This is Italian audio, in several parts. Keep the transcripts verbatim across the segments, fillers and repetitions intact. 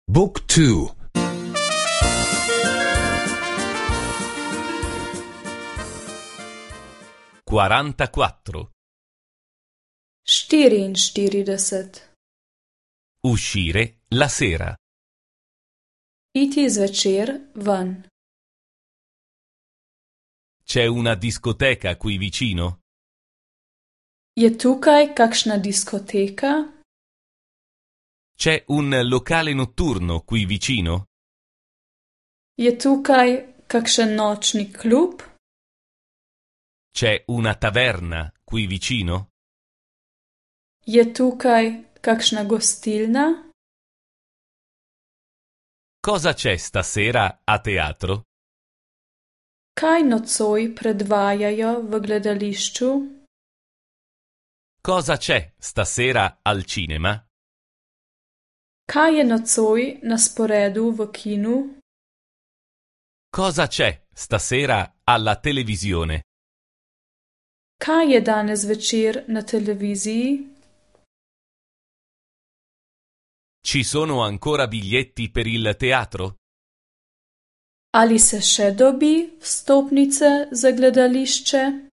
Book two. quarantaquattro. štiriinštirideset. Uscire la sera. Iti zvečer ven. C'è una discoteca qui vicino? Je tukaj kakšna diskoteka? C'è un locale notturno qui vicino? Je tukaj kakšen nočni klub? C'è una taverna qui vicino? Je tukaj kakšna gostilna? Cosa c'è stasera a teatro? Kaj nocoj predvajajo v gledališču? Cosa c'è stasera al cinema? Kaj je nocoj na sporedu v kinu? Cosa c'è stasera alla televisione? Kaj je danes večer na televiziji? Ci sono ancora biglietti per il teatro? Ali se še dobi vstopnice za gledališče?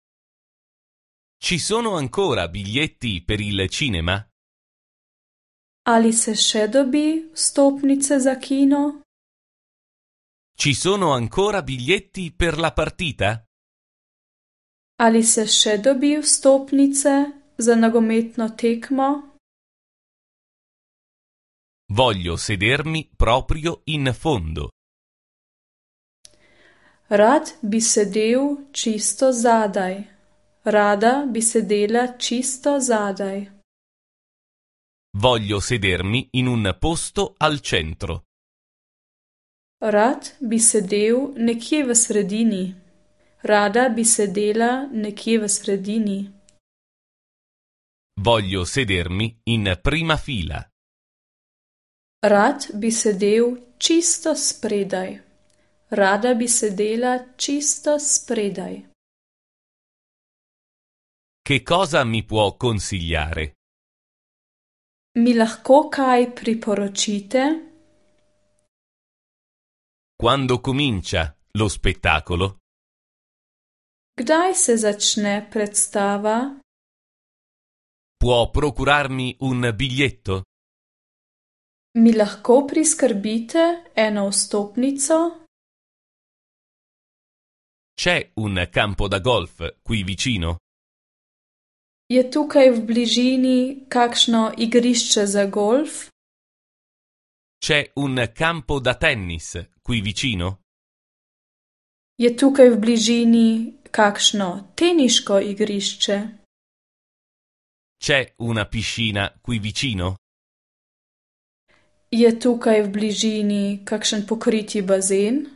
Ci sono ancora biglietti per il cinema? Ali se še dobi vstopnice za kino? Ci sono ancora biglietti per la partita? Ali se še dobi vstopnice za nogometno tekmo? Voglio sedermi proprio in fondo. Rad bi sedel čisto zadaj. Rada bi sedela čisto zadaj. Voglio sedermi in un posto al centro. Rad bi sedel nekje v sredini. Rada bi sedela nekje v sredini. Voglio sedermi in prima fila. Rad bi sedel čisto spredaj. Rada bi sedela čisto spredaj. Che cosa mi può consigliare? Mi lahko kaj priporočite? Quando comincia lo spettacolo? Kdaj se začne predstava? Può procurarmi un biglietto? Mi lahko priskrbite eno vstopnico? C'è un campo da golf qui vicino? Je tukaj v bližini kakšno igrišče za golf? C'è un campo da tennis qui vicino? Je tukaj v bližini kakšno teniško igrišče? C'è una piscina qui vicino? Je tukaj v bližini kakšen pokriti bazen?